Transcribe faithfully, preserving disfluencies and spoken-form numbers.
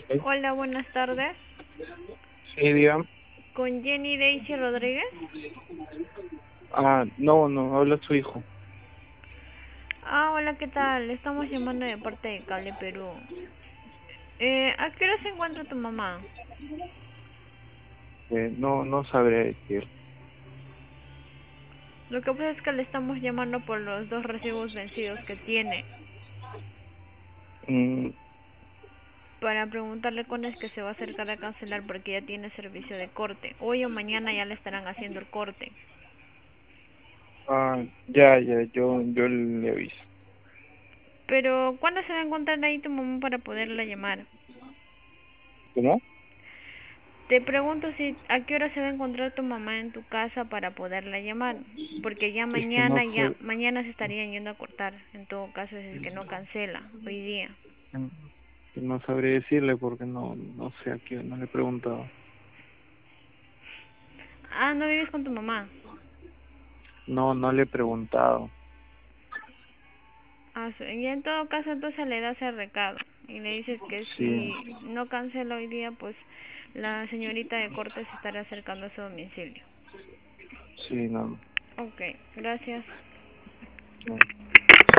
¿Eh? Hola, buenas tardes. Sí, diga. ¿Con Jenny Daisy Rodríguez? Ah, no, no, habla su hijo. Ah, hola, ¿qué tal? Le estamos llamando de parte de Cable Perú. Eh, ¿a qué hora se encuentra tu mamá? Eh, no, no sabré decir. Lo que pasa es que le estamos llamando por los dos recibos vencidos que tiene, Mm, para preguntarle cuándo es que se va a acercar a cancelar porque ya tiene servicio de corte. Hoy o mañana ya le estarán haciendo el corte. ah, ya, ya, yo, yo le aviso. Pero, ¿cuándo se va a encontrar ahí tu mamá para poderla llamar? ¿Cómo? Te pregunto si a qué hora se va a encontrar tu mamá en tu casa para poderla llamar, porque ya Es que no mañana ya sé, mañana se estarían yendo a cortar, en todo caso si es que no cancela hoy día. mm, no sabré decirle porque no, no sé a quién, no le he preguntado. Ah, no vives con tu mamá. No, no le he preguntado. Ah, su- y en todo caso entonces le das el recado y le dices que Sí, si no cancela hoy día, pues la señorita de corte se estará acercando a su domicilio. sí, no, Ok, gracias. no.